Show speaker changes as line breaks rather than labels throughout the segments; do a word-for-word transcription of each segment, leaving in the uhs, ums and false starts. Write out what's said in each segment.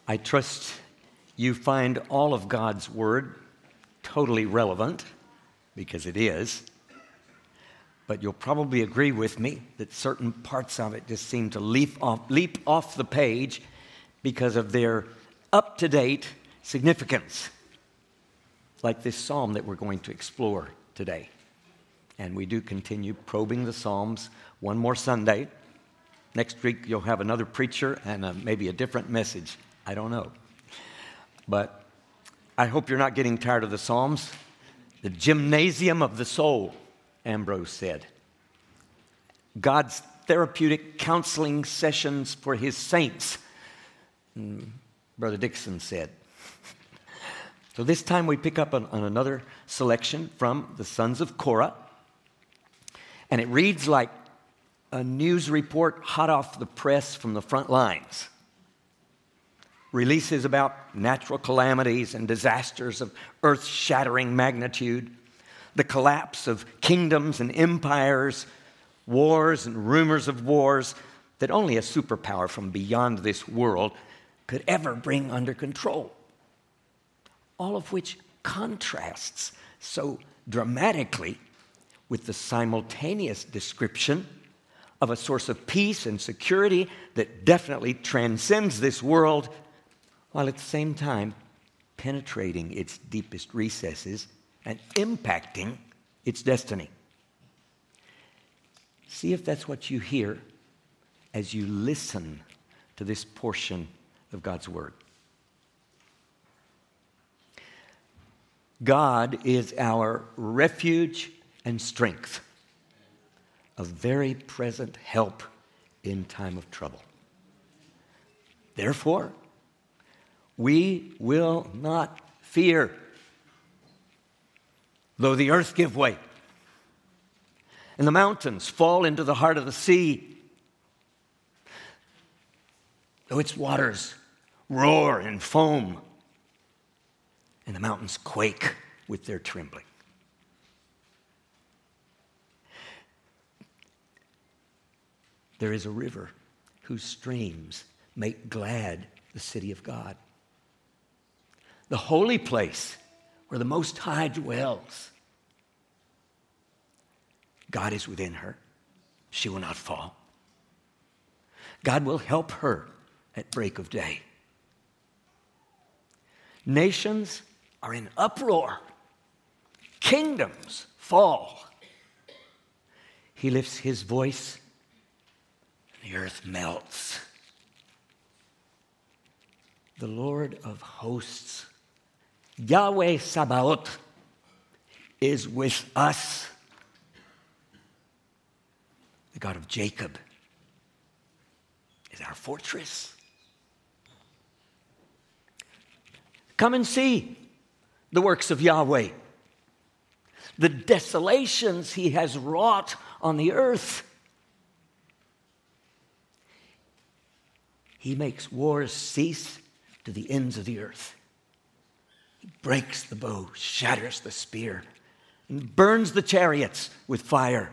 I trust you find all of God's Word totally relevant, because it is. But you'll probably agree with me that certain parts of it just seem to leap off, leap off the page because of their up-to-date significance. Like this psalm that we're going to explore today. And we do continue probing the Psalms one more Sunday. Next week you'll have another preacher and a, maybe a different message. I don't know. But I hope you're not getting tired of the Psalms. The gymnasium of the soul, Ambrose said. God's therapeutic counseling sessions for his saints, Brother Dixon said. So this time we pick up on, on another selection from the Sons of Korah. And it reads like a news report hot off the press from the front lines. Releases about natural calamities and disasters of earth-shattering magnitude, the collapse of kingdoms and empires, wars and rumors of wars that only a superpower from beyond this world could ever bring under control. All of which contrasts so dramatically with the simultaneous description of a source of peace and security that definitely transcends this world, while at the same time penetrating its deepest recesses and impacting its destiny. See if that's what you hear as you listen to this portion of God's Word. God is our refuge and strength, a very present help in time of trouble. Therefore, we will not fear, though the earth give way, and the mountains fall into the heart of the sea, though its waters roar and foam, and the mountains quake with their trembling. There is a river whose streams make glad the city of God, the holy place where the Most High dwells. God is within her. She will not fall. God will help her at break of day. Nations are in uproar. Kingdoms fall. He lifts his voice, and the earth melts. The Lord of hosts, Yahweh Sabaoth, is with us. The God of Jacob is our fortress. Come and see the works of Yahweh, the desolations he has wrought on the earth. He makes wars cease to the ends of the earth. He breaks the bow, shatters the spear, and burns the chariots with fire.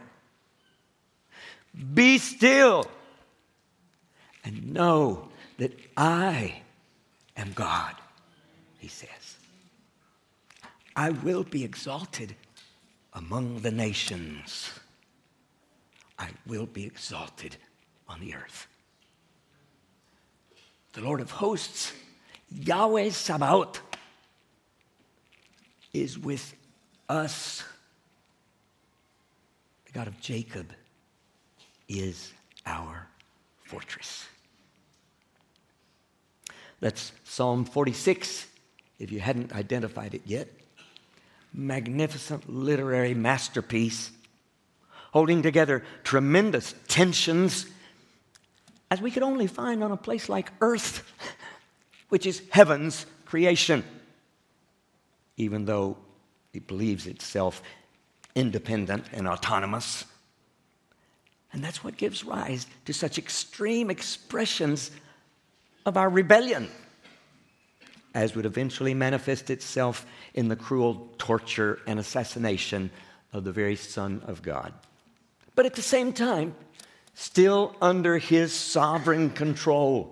Be still and know that I am God, he says. I will be exalted among the nations. I will be exalted on the earth. The Lord of hosts, Yahweh Sabaoth, is with us. The God of Jacob is our fortress. That's Psalm forty-six, if you hadn't identified it yet. Magnificent literary masterpiece, holding together tremendous tensions, as we could only find on a place like earth, which is heaven's creation, even though it believes itself independent and autonomous. And that's what gives rise to such extreme expressions of our rebellion, as would eventually manifest itself in the cruel torture and assassination of the very Son of God. But at the same time, still under his sovereign control,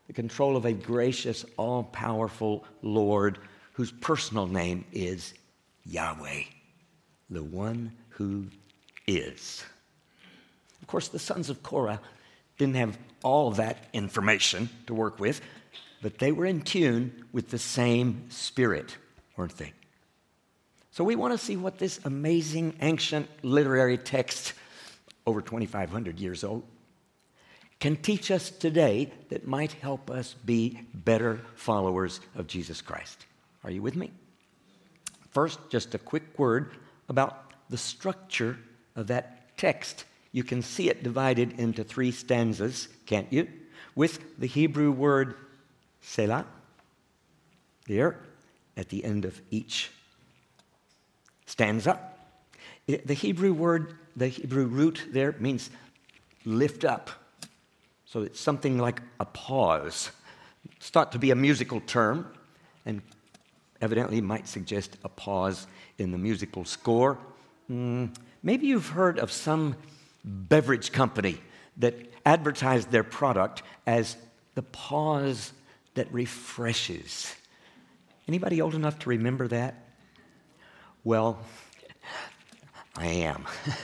the control of a gracious, all-powerful Lord whose personal name is Yahweh, the one who is. Of course, the sons of Korah didn't have all that information to work with, but they were in tune with the same spirit, weren't they? So we want to see what this amazing ancient literary text, over twenty-five hundred years old, can teach us today that might help us be better followers of Jesus Christ. Are you with me? First, just a quick word about the structure of that text. You can see it divided into three stanzas, can't you? With the Hebrew word Selah there at the end of each stanza. The Hebrew word, the Hebrew root there means lift up. So it's something like a pause. It's thought to be a musical term, and evidently might suggest a pause in the musical score. Mm, maybe you've heard of some beverage company that advertised their product as the pause that refreshes. Anybody old enough to remember that? Well, I am.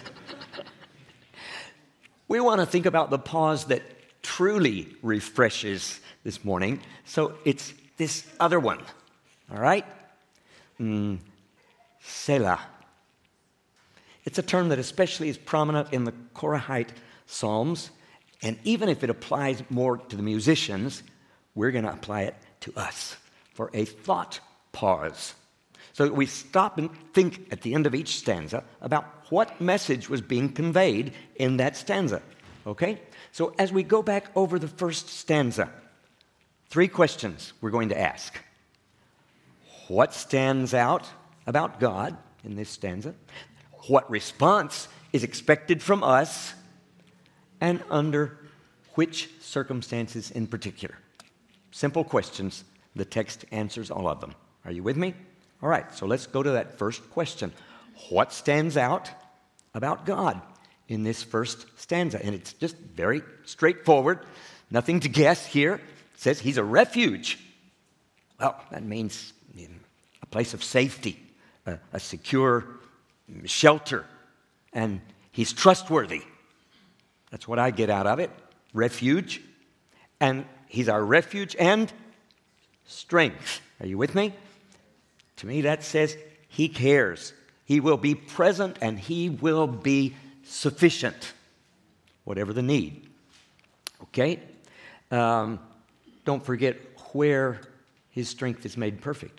We want to think about the pause that truly refreshes this morning. So it's this other one, all right? Mm, Selah. It's a term that especially is prominent in the Korahite Psalms, and even if it applies more to the musicians, we're going to apply it to us for a thought pause. So that we stop and think at the end of each stanza about what message was being conveyed in that stanza. Okay? So as we go back over the first stanza, three questions we're going to ask. What stands out about God in this stanza? What response is expected from us? And under which circumstances in particular? Simple questions. The text answers all of them. Are you with me? All right, so let's go to that first question. What stands out about God in this first stanza? And it's just very straightforward. Nothing to guess here. It says he's a refuge. Well, that means a place of safety, a, a secure shelter, and he's trustworthy. That's what I get out of it, refuge. And he's our refuge and strength. Are you with me? To me, that says he cares. He will be present and he will be sufficient, whatever the need. Okay? Um, don't forget where his strength is made perfect.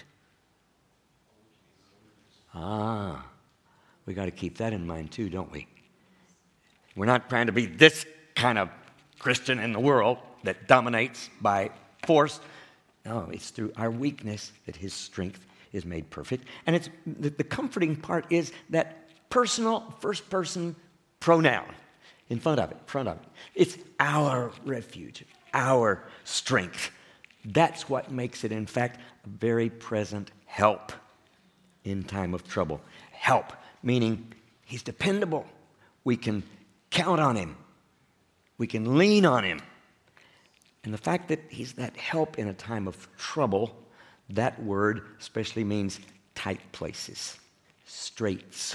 Ah, we got to keep that in mind too, don't we? We're not trying to be this kind of Christian in the world that dominates by force. No, it's through our weakness that his strength is made perfect. And it's the, the comforting part is that personal first person pronoun in front of it, front of it. It's our refuge, our strength. That's what makes it, in fact, a very present help in time of trouble. Help, meaning he's dependable. We can count on him. We can lean on him. And the fact that he's that help in a time of trouble, that word especially means tight places, straits,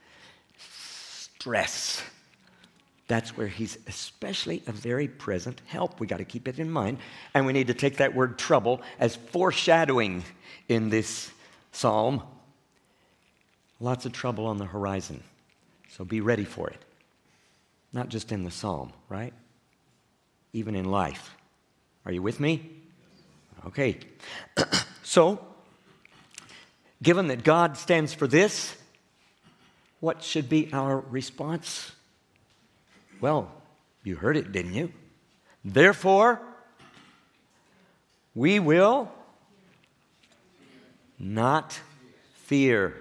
stress. That's where he's especially a very present help. We got to keep it in mind. And we need to take that word trouble as foreshadowing in this psalm. Lots of trouble on the horizon. So be ready for it. Not just in the psalm, right? Even in life. Are you with me? Okay. So, given that God stands for this, what should be our response? Well, you heard it, didn't you? Therefore, we will not fear.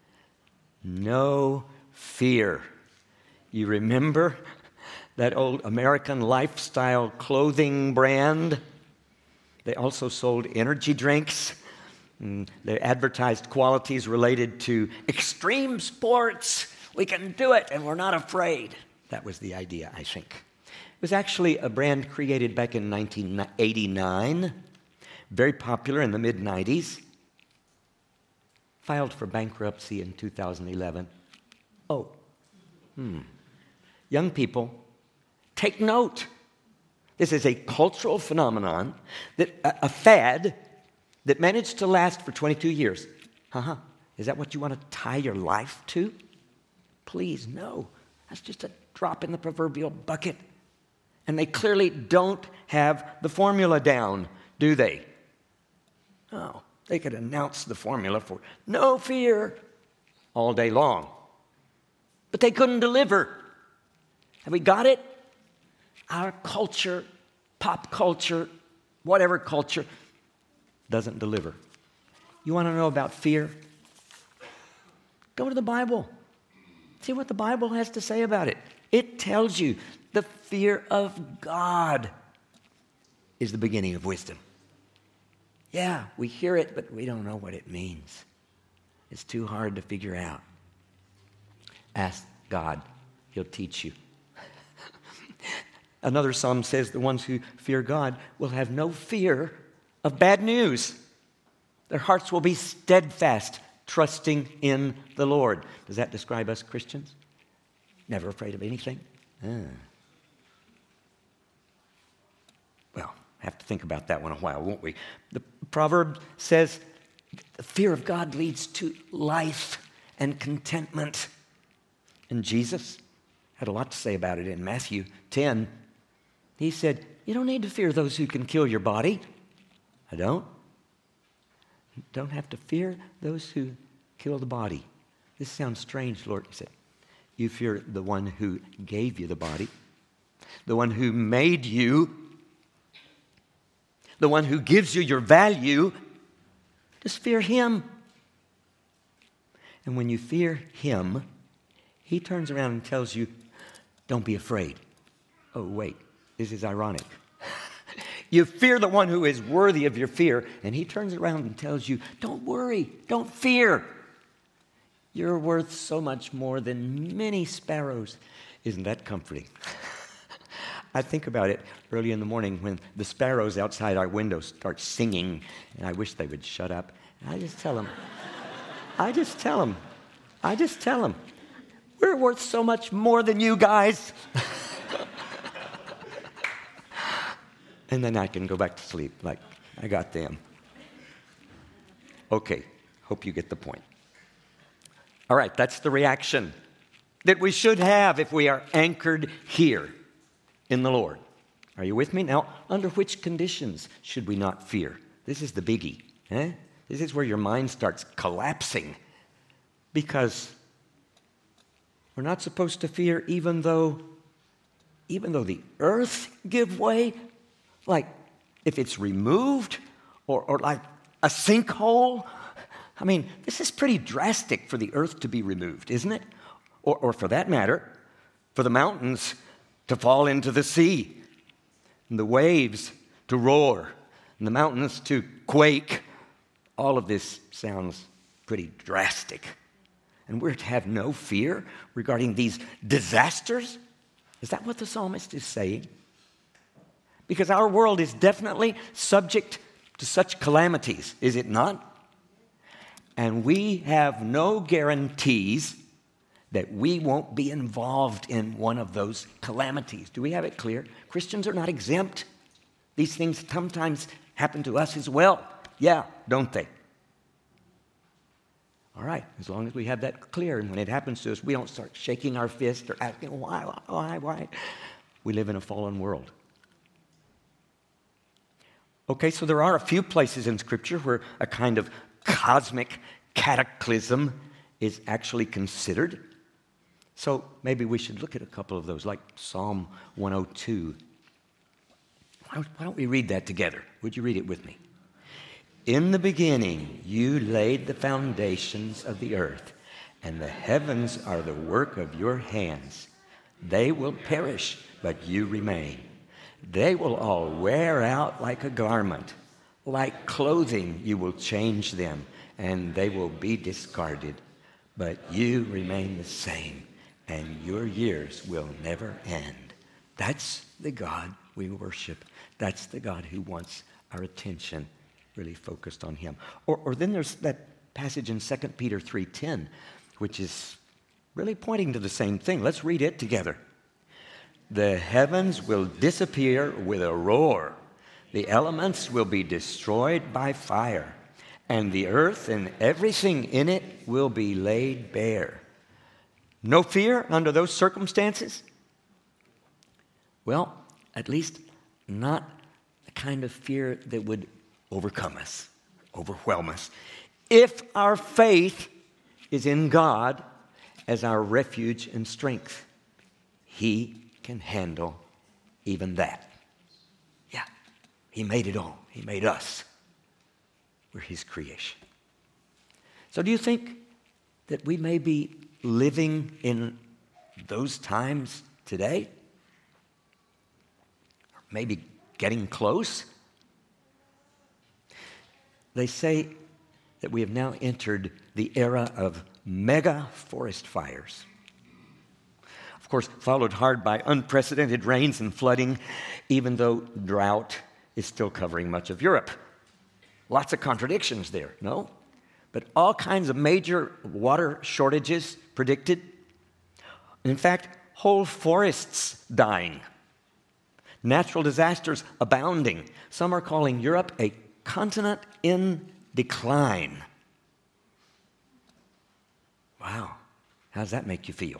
No fear. You remember that old American lifestyle clothing brand? They also sold energy drinks. They advertised qualities related to extreme sports. We can do it and we're not afraid. That was the idea, I think. It was actually a brand created back in nineteen eighty-nine, very popular in the mid nineties, filed for bankruptcy in two thousand eleven. Oh, hmm. Young people, take note. This is a cultural phenomenon, that a, a fad that managed to last for twenty-two years. Uh-huh. Is that what you want to tie your life to? Please, no. That's just a drop in the proverbial bucket. And they clearly don't have the formula down, do they? No. They could announce the formula for no fear all day long. But they couldn't deliver. Have we got it? Our culture, pop culture, whatever culture, doesn't deliver. You want to know about fear? Go to the Bible. See what the Bible has to say about it. It tells you the fear of God is the beginning of wisdom. Yeah, we hear it, but we don't know what it means. It's too hard to figure out. Ask God. He'll teach you. Another psalm says the ones who fear God will have no fear of bad news. Their hearts will be steadfast, trusting in the Lord. Does that describe us Christians? Never afraid of anything? Ah. Well, have to think about that one a while, won't we? The proverb says the fear of God leads to life and contentment. And Jesus had a lot to say about it in Matthew ten. He said, you don't need to fear those who can kill your body. I don't. You don't have to fear those who kill the body. This sounds strange, Lord. He said, you fear the one who gave you the body, the one who made you, the one who gives you your value. Just fear him. And when you fear him, he turns around and tells you, don't be afraid. Oh, wait, this is ironic. You fear the one who is worthy of your fear, and he turns around and tells you, don't worry, don't fear. You're worth so much more than many sparrows. Isn't that comforting? I think about it early in the morning when the sparrows outside our window start singing, and I wish they would shut up. And I just tell them, I just tell them, I just tell them, we're worth so much more than you guys. And then I can go back to sleep like I got them. Okay, hope you get the point. All right, that's the reaction that we should have if we are anchored here in the Lord. Are you with me? Now, under which conditions should we not fear? This is the biggie. Eh? This is where your mind starts collapsing. Because we're not supposed to fear even though, even though the earth give way. Like if it's removed or, or like a sinkhole. I mean, this is pretty drastic for the earth to be removed, isn't it? Or, or for that matter, for the mountains to fall into the sea, and the waves to roar, and the mountains to quake. All of this sounds pretty drastic. And we're to have no fear regarding these disasters? Is that what the psalmist is saying? Because our world is definitely subject to such calamities, is it not? And we have no guarantees that we won't be involved in one of those calamities. Do we have it clear? Christians are not exempt. These things sometimes happen to us as well. Yeah, don't they? All right, as long as we have that clear, and when it happens to us, we don't start shaking our fist or asking, why, why, why? We live in a fallen world. Okay, so there are a few places in Scripture where a kind of cosmic cataclysm is actually considered. So maybe we should look at a couple of those, like Psalm one oh two. Why don't we read that together? Would you read it with me? In the beginning, you laid the foundations of the earth, and the heavens are the work of your hands. They will perish, but you remain. They will all wear out like a garment. Like clothing, you will change them, and they will be discarded. But you remain the same, and your years will never end. That's the God we worship. That's the God who wants our attention really focused on him. Or, or then there's that passage in Second Peter three ten, which is really pointing to the same thing. Let's read it together. The heavens will disappear with a roar. The elements will be destroyed by fire, and the earth and everything in it will be laid bare. No fear under those circumstances? Well, at least not the kind of fear that would overcome us, overwhelm us, if our faith is in God as our refuge and strength. He can handle even that. Yeah, he made it all. He made us. We're his creation. So do you think that we may be living in those times today? Or maybe getting close? They say that we have now entered the era of mega forest fires. Of course, followed hard by unprecedented rains and flooding, even though drought is still covering much of Europe. Lots of contradictions there, no? But all kinds of major water shortages predicted. In fact, whole forests dying. Natural disasters abounding. Some are calling Europe a continent in decline. Wow, how does that make you feel?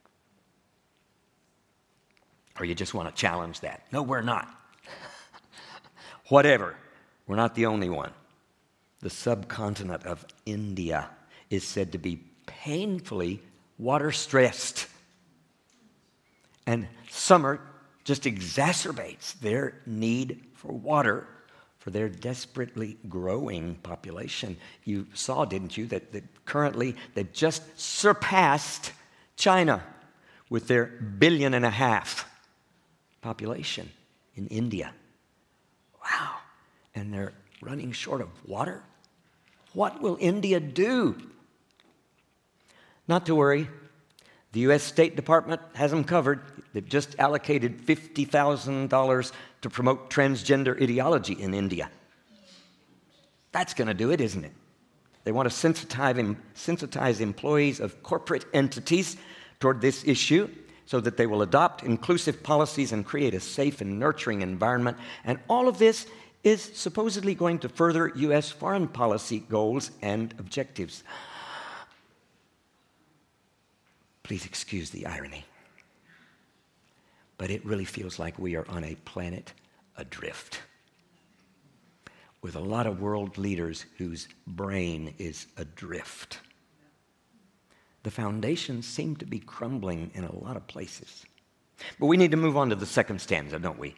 Or you just want to challenge that? No, we're not. Whatever, we're not the only one. The subcontinent of India is said to be painfully water-stressed. And summer just exacerbates their need for water for their desperately growing population. You saw, didn't you, that, that currently they've just surpassed China with their billion and a half population in India. Wow. And they're running short of water. What will India do? Not to worry. The U S State Department has them covered. They've just allocated fifty thousand dollars to promote transgender ideology in India. That's going to do it, isn't it? They want to sensitize, sensitize employees of corporate entities toward this issue so that they will adopt inclusive policies and create a safe and nurturing environment. And all of this is supposedly going to further U S foreign policy goals and objectives. Please excuse the irony. But it really feels like we are on a planet adrift, with a lot of world leaders whose brain is adrift. The foundations seem to be crumbling in a lot of places. But we need to move on to the second stanza, don't we?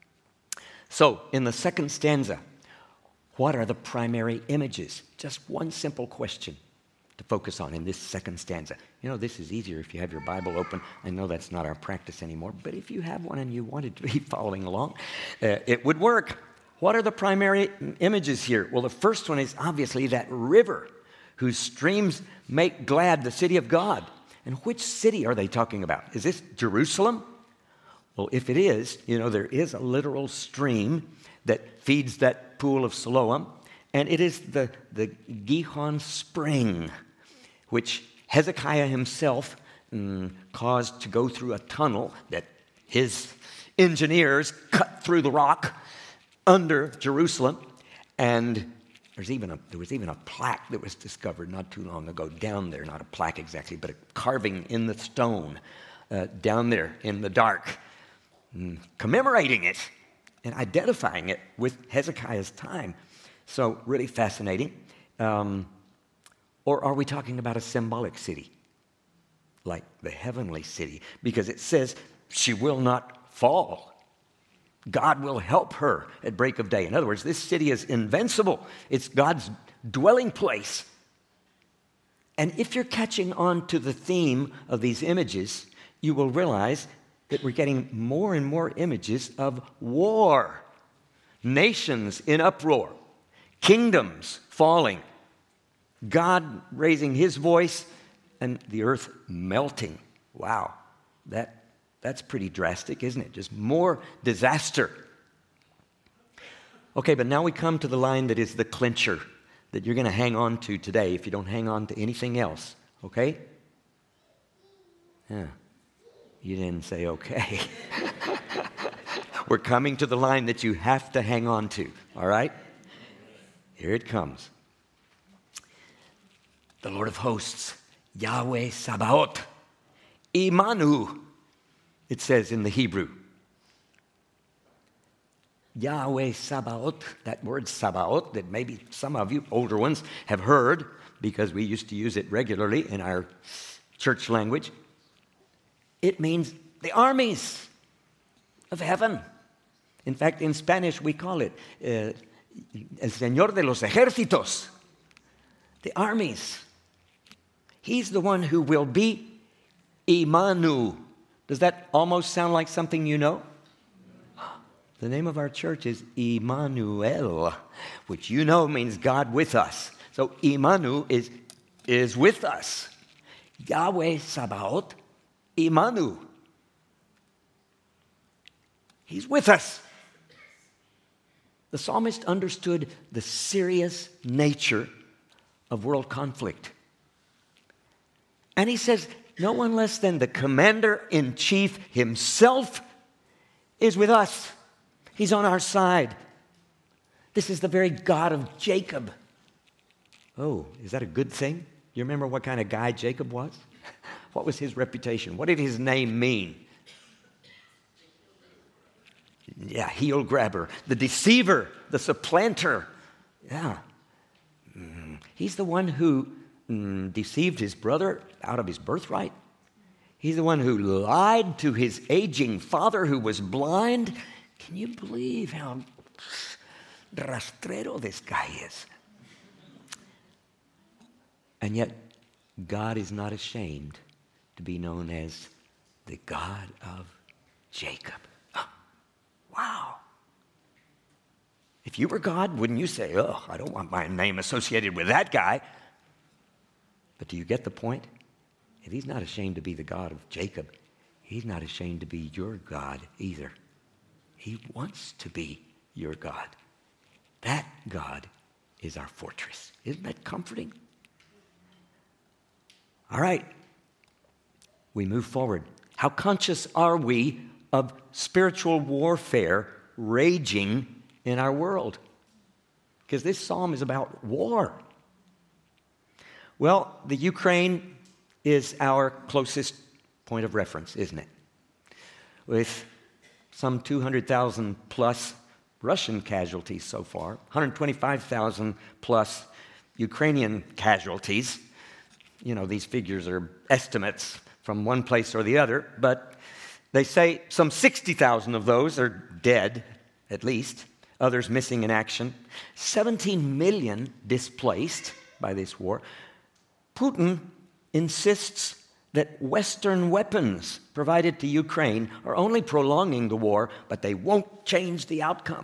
So, in the second stanza, what are the primary images? Just one simple question to focus on in this second stanza. You know, this is easier if you have your Bible open. I know that's not our practice anymore, but if you have one and you wanted to be following along, uh, it would work. What are the primary images here? Well, the first one is obviously that river whose streams make glad the city of God. And which city are they talking about? Is this Jerusalem? Well, if it is, you know, there is a literal stream that feeds that pool of Siloam, and it is the, the Gihon Spring, which Hezekiah himself mm, caused to go through a tunnel that his engineers cut through the rock under Jerusalem. And there's even a, there was even a plaque that was discovered not too long ago down there, not a plaque exactly, but a carving in the stone uh, down there in the dark, mm, commemorating it and identifying it with Hezekiah's time. So really fascinating. Um, or are we talking about a symbolic city, like the heavenly city? Because it says she will not fall. God will help her at break of day. In other words, this city is invincible. It's God's dwelling place. And if you're catching on to the theme of these images, you will realize that we're getting more and more images of war, nations in uproar, kingdoms falling, God raising his voice, and the earth melting. Wow, that That's pretty drastic, isn't it? Just more disaster. Okay, but now we come to the line that is the clincher that you're going to hang on to today if you don't hang on to anything else. Okay? Yeah. You didn't say okay. We're coming to the line that you have to hang on to. All right? Here it comes. The Lord of hosts, Yahweh Sabaoth, Imanu, it says in the Hebrew. Yahweh Sabaoth, that word Sabaoth that maybe some of you older ones have heard because we used to use it regularly in our church language. It means the armies of heaven. In fact, in Spanish we call it uh, El Señor de los Ejércitos, the armies. He's the one who will be Imanu. Does that almost sound like something you know? The name of our church is Immanuel, which you know means God with us. So Imanu is, is with us. Yahweh Sabaoth, Imanu. He's with us. The psalmist understood the serious nature of world conflict. And he says, no one less than the commander-in-chief himself is with us. He's on our side. This is the very God of Jacob. Oh, is that a good thing? You remember what kind of guy Jacob was? What was his reputation? What did his name mean? Yeah, heel grabber, the deceiver, the supplanter. Yeah. Mm. He's the one who mm, deceived his brother out of his birthright. He's the one who lied to his aging father who was blind. Can you believe how rastrero this guy is? And yet, God is not ashamed to be known as the God of Jacob. Oh, wow. If you were God, wouldn't you say, oh, I don't want my name associated with that guy? But do you get the point? If he's not ashamed to be the God of Jacob, he's not ashamed to be your God either. He wants to be your God. That God is our fortress. Isn't that comforting? All right. We move forward. How conscious are we of spiritual warfare raging in our world? Because this psalm is about war. Well, the Ukraine is our closest point of reference, isn't it? With some two hundred thousand plus Russian casualties so far, one hundred twenty-five thousand plus Ukrainian casualties. You know, these figures are estimates from one place or the other, but they say some sixty thousand of those are dead, at least, others missing in action, seventeen million displaced by this war. Putin insists that Western weapons provided to Ukraine are only prolonging the war, but they won't change the outcome.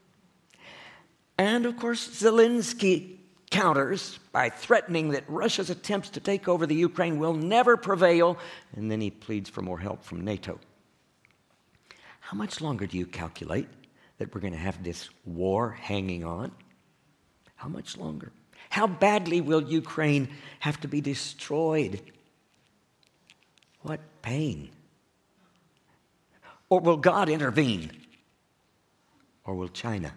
And, of course, Zelensky counters by threatening that Russia's attempts to take over the Ukraine will never prevail, and then he pleads for more help from NATO. How much longer do you calculate that we're going to have this war hanging on? How much longer? How badly will Ukraine have to be destroyed? What pain? Or will God intervene? Or will China?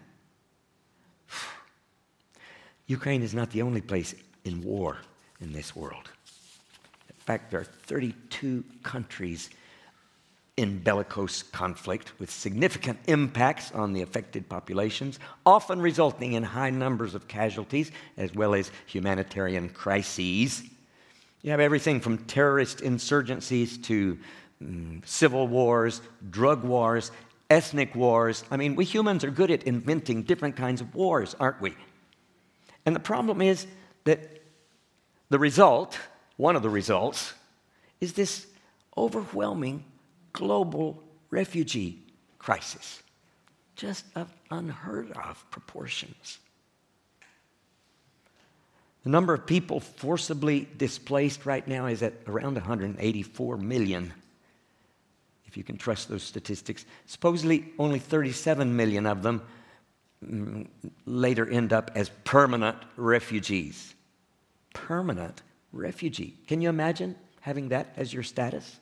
Ukraine is not the only place in war in this world. In fact, there are thirty-two countries in bellicose conflict with significant impacts on the affected populations, often resulting in high numbers of casualties as well as humanitarian crises. You have everything from terrorist insurgencies to um, civil wars, drug wars, ethnic wars. I mean, we humans are good at inventing different kinds of wars, aren't we? And the problem is that the result, one of the results, is this overwhelming global refugee crisis, just of unheard of proportions. The number of people forcibly displaced right now is at around one hundred eighty-four million. if you can trust those statistics. Supposedly only thirty-seven million of them mm, later end up as permanent refugees. Permanent refugee. Can you imagine having that as your status?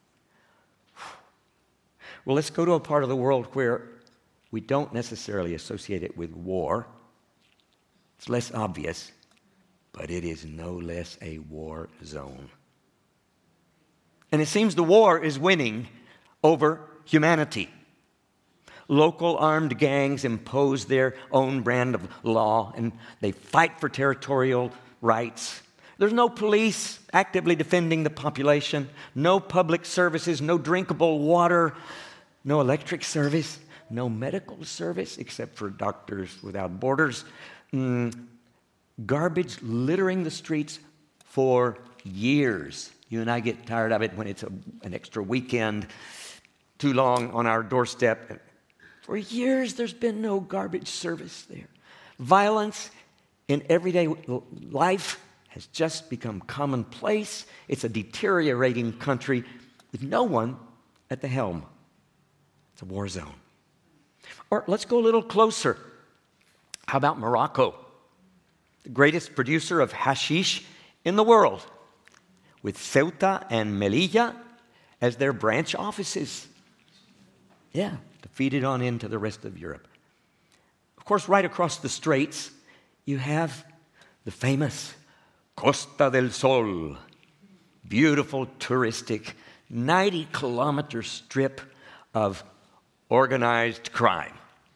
Well, let's go to a part of the world where we don't necessarily associate it with war. It's less obvious, but it is no less a war zone. And it seems the war is winning over humanity. Local armed gangs impose their own brand of law, and they fight for territorial rights. There's no police actively defending the population, no public services, no drinkable water, no electric service, no medical service except for Doctors Without Borders. Mm, garbage littering the streets for years. You and I get tired of it when it's a, an extra weekend too long on our doorstep. For years, there's been no garbage service there. Violence in everyday life has just become commonplace. It's a deteriorating country with no one at the helm. It's a war zone. Or let's go a little closer. How about Morocco? The greatest producer of hashish in the world, with Ceuta and Melilla as their branch offices. Yeah, to feed it on into the rest of Europe. Of course, right across the straits, you have the famous Costa del Sol, beautiful, touristic, ninety-kilometer strip of organized crime.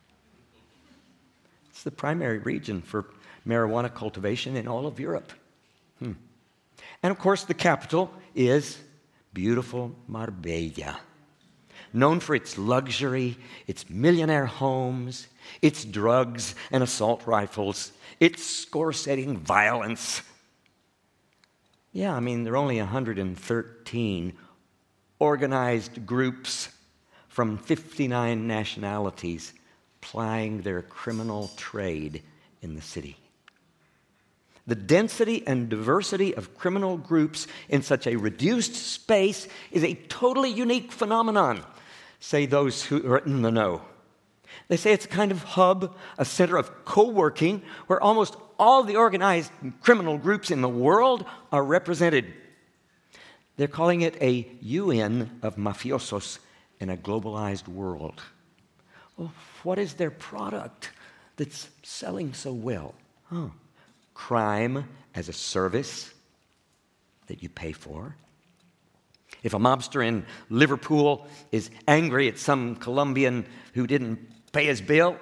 It's the primary region for marijuana cultivation in all of Europe. Hmm. And of course, the capital is beautiful Marbella, known for its luxury, its millionaire homes, its drugs and assault rifles, its score-setting violence. Yeah, I mean, there are only one hundred thirteen organized groups from fifty-nine nationalities plying their criminal trade in the city. The density and diversity of criminal groups in such a reduced space is a totally unique phenomenon, say those who are in the know. They say it's a kind of hub, a center of co-working, where almost all the organized criminal groups in the world are represented. They're calling it a U N of mafiosos in a globalized world. Well, what is their product that's selling so well? Oh, crime as a service that you pay for. If a mobster in Liverpool is angry at some Colombian who didn't pay his bill,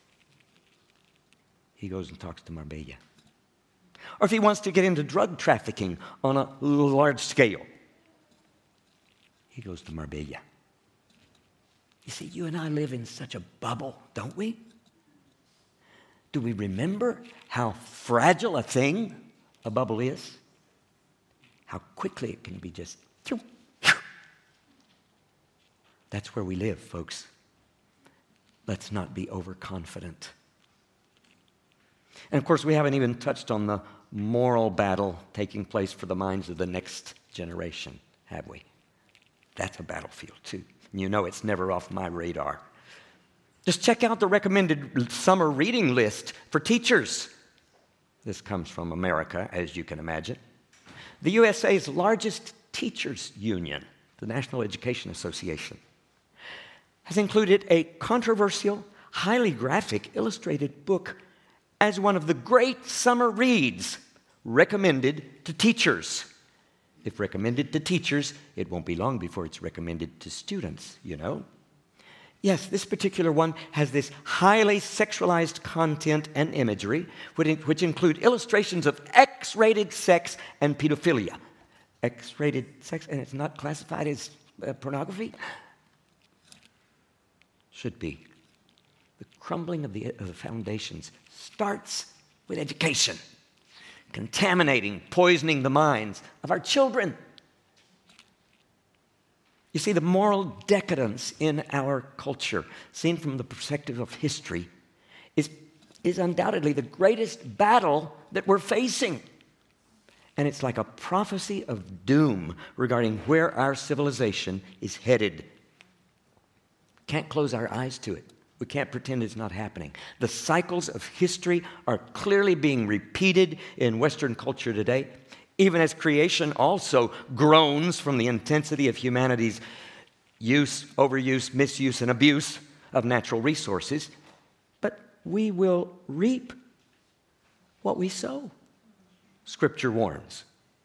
he goes and talks to Marbella. Or if he wants to get into drug trafficking on a large scale, he goes to Marbella. You see, you and I live in such a bubble, don't we? Do we remember how fragile a thing a bubble is? How quickly it can be just... That's where we live, folks. Let's not be overconfident. And of course, we haven't even touched on the moral battle taking place for the minds of the next generation, have we? That's a battlefield, too. You know it's never off my radar. Just check out the recommended summer reading list for teachers. This comes from America, as you can imagine. The U S A's largest teachers' union, the National Education Association, has included a controversial, highly graphic, illustrated book as one of the great summer reads recommended to teachers. If recommended to teachers, it won't be long before it's recommended to students, you know. Yes, this particular one has this highly sexualized content and imagery, which include illustrations of X-rated sex and pedophilia. X-rated sex, and it's not classified as uh, pornography? Should be. The crumbling of the, of the foundations starts with education, contaminating, poisoning the minds of our children. You see, the moral decadence in our culture, seen from the perspective of history, is, is undoubtedly the greatest battle that we're facing. And it's like a prophecy of doom regarding where our civilization is headed. Can't close our eyes to it. We can't pretend it's not happening. The cycles of history are clearly being repeated in Western culture today, even as creation also groans from the intensity of humanity's use, overuse, misuse, and abuse of natural resources. But we will reap what we sow, Scripture warns.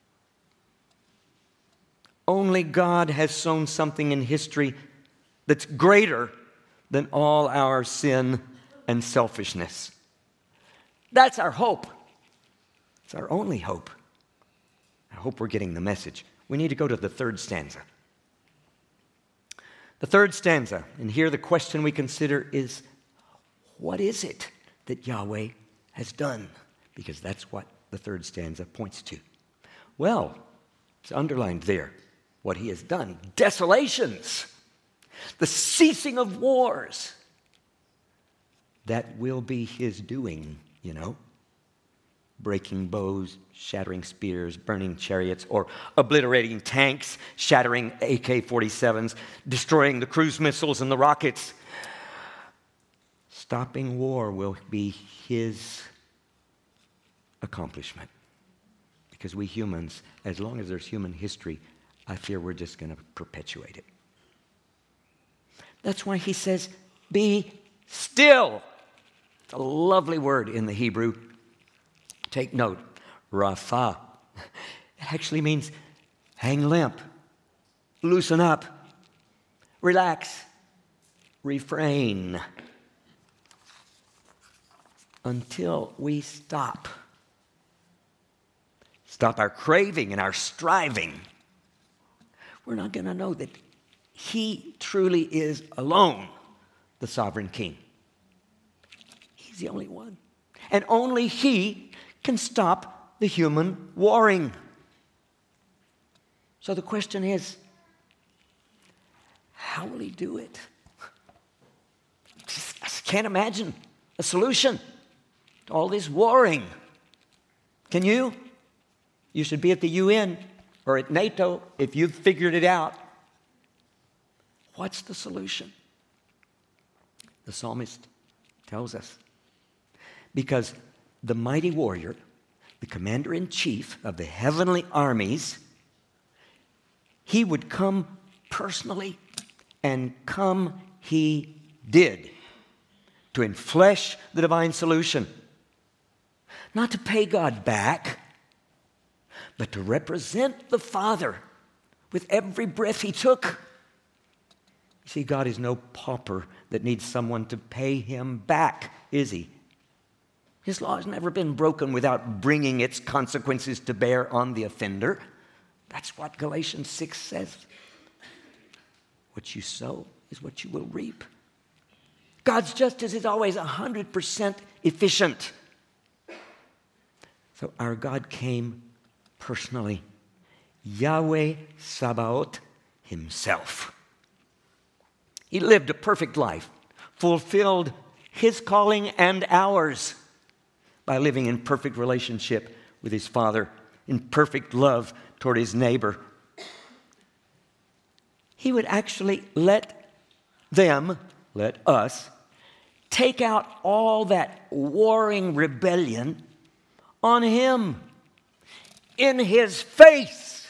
Only God has sown something in history that's greater than all our sin and selfishness. That's our hope. It's our only hope. I hope we're getting the message. We need to go to the third stanza. The third stanza, and here the question we consider is, what is it that Yahweh has done? Because that's what the third stanza points to. Well, it's underlined there, what he has done. Desolations, the ceasing of wars. That will be his doing, you know. Breaking bows, shattering spears, burning chariots, or obliterating tanks, shattering A K forty-sevens, destroying the cruise missiles and the rockets. Stopping war will be his accomplishment. Because we humans, as long as there's human history, I fear we're just going to perpetuate it. That's why he says, be still. It's a lovely word in the Hebrew. Take note, rapha. It actually means hang limp, loosen up, relax, refrain. Until we stop. Stop our craving and our striving. We're not going to know that he truly is alone the sovereign king. He's the only one. And only he can stop the human warring. So the question is, how will he do it? Just, I just can't imagine a solution to all this warring. Can you? You should be at the U N or at NATO if you've figured it out. What's the solution? The psalmist tells us. Because the mighty warrior, the commander-in-chief of the heavenly armies, he would come personally, and come he did, to enflesh the divine solution. Not to pay God back, but to represent the Father with every breath he took. You see, God is no pauper that needs someone to pay him back, is he? His law has never been broken without bringing its consequences to bear on the offender. That's what Galatians six says. What you sow is what you will reap. God's justice is always one hundred percent efficient. So our God came personally. Yahweh Sabaoth himself. He lived a perfect life, fulfilled his calling and ours by living in perfect relationship with his Father, in perfect love toward his neighbor. He would actually let them, let us, take out all that warring rebellion on him, in his face.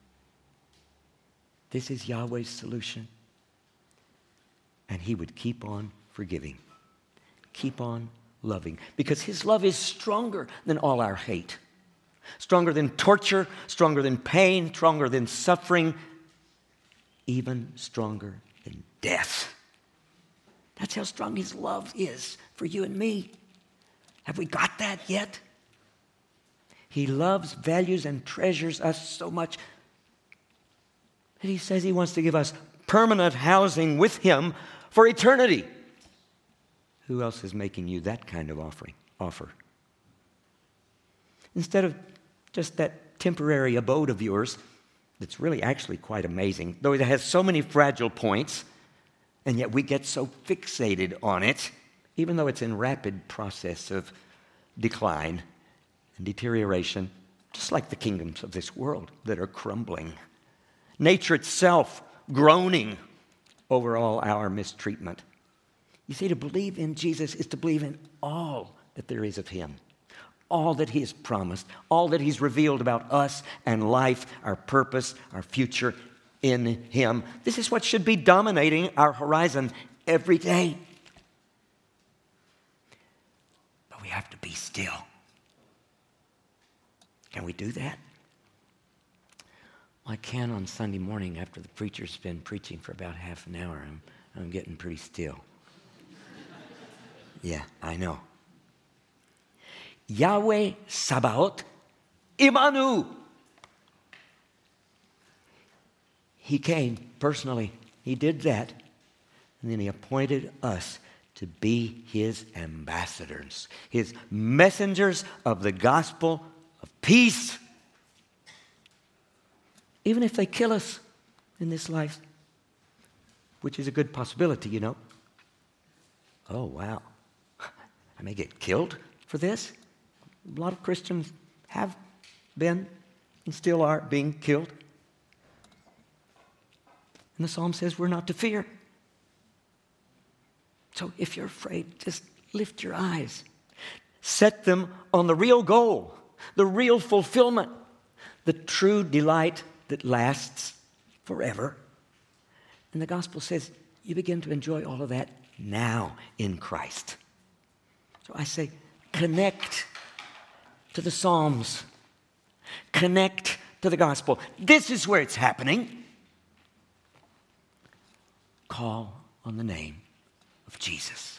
This is Yahweh's solution. And he would keep on forgiving, keep on loving, because his love is stronger than all our hate, stronger than torture, stronger than pain, stronger than suffering, even stronger than death. That's how strong his love is for you and me. Have we got that yet? He loves, values, and treasures us so much that he says he wants to give us permanent housing with him for eternity. Who else is making you that kind of offering, offer? Instead of just that temporary abode of yours that's really actually quite amazing, though it has so many fragile points, and yet we get so fixated on it, even though it's in rapid process of decline and deterioration, just like the kingdoms of this world that are crumbling. Nature itself groaning over all our mistreatment. You see, to believe in Jesus is to believe in all that there is of him, all that he has promised, all that he's revealed about us and life, our purpose, our future in him. This is what should be dominating our horizon every day. But we have to be still. Can we do that? Well, I can on Sunday morning after the preacher's been preaching for about half an hour. I'm, I'm getting pretty still. Yeah, I know. Yahweh Sabaoth Imanu. He came personally. He did that. And then he appointed us to be his ambassadors, his messengers of the gospel of peace. Even if they kill us in this life, which is a good possibility, you know. Oh, wow. I may get killed for this. A lot of Christians have been and still are being killed. And the psalm says we're not to fear. So if you're afraid, just lift your eyes. Set them on the real goal, the real fulfillment, the true delight that lasts forever. And the gospel says you begin to enjoy all of that now in Christ. So I say, connect to the Psalms. Connect to the gospel. This is where it's happening. Call on the name of Jesus.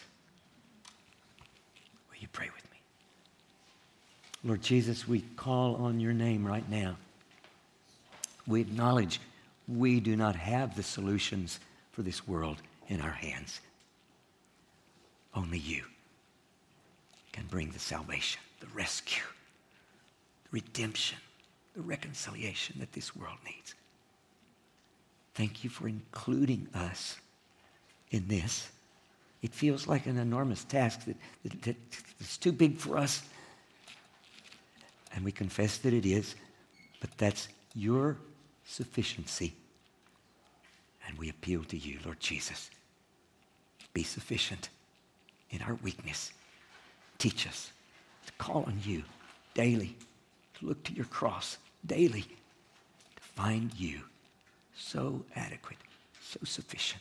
Will you pray with me? Lord Jesus, we call on your name right now. We acknowledge we do not have the solutions for this world in our hands. Only you can bring the salvation, the rescue, the redemption, the reconciliation that this world needs. Thank you for including us in this. It feels like an enormous task that, that, that it's too big for us. And we confess that it is, but that's your sufficiency. And we appeal to you, Lord Jesus. Be sufficient in our weakness. Teach us to call on you daily, to look to your cross daily, to find you so adequate, so sufficient.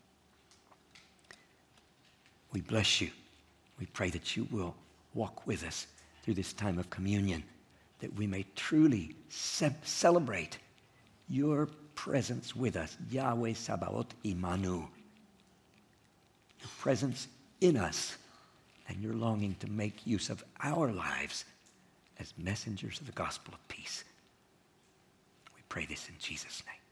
We bless you. We pray that you will walk with us through this time of communion, that we may truly ce- celebrate your presence with us, Yahweh Sabaoth Imanu, your presence in us, and your longing to make use of our lives as messengers of the gospel of peace. We pray this in Jesus' name.